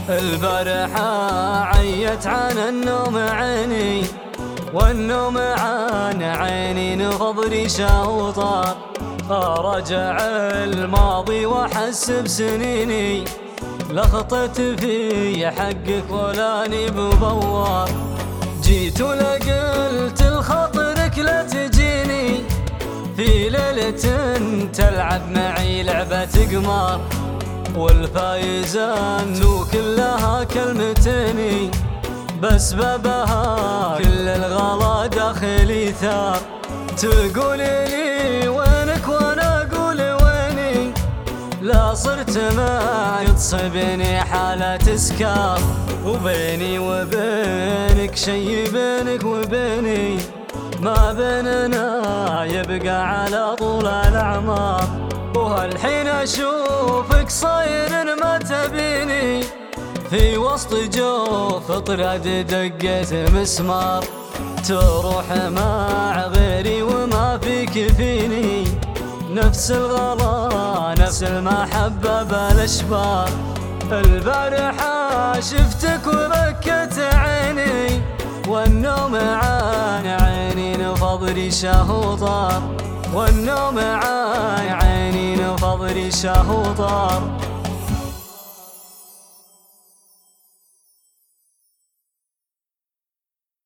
البارحة عيت عن النوم عيني، والنوم عن عيني نفض ريشه وطار. أرجع الماضي وأحس بسنيني، لخطت في حقك ولاني ببوار. جيت ولقلت لخاطرك لا تجيني، في ليلة تلعب معي لعبة قمار. والفايزان كلها كلمتني، بس بابها كل الغلا داخلي ثار. تقولي لي وينك وانا اقول ويني، لا صرت ما تصيبني حالة اسكار. وبيني وبينك شي بينك وبيني، ما بيننا يبقى على طول الأعمار. وهالحين أشوفك صاير ما تبيني، في وسط جوف طراد دقيت مسمار. تروح مع غيري وما فيك فيني، نفس الغلا نفس المحبة بالأشبار. البارحة شفتك وبكت عيني، والنوم عن عيني نفض ريشه وطار. والنوم عن عيني نفض ريشه وطار.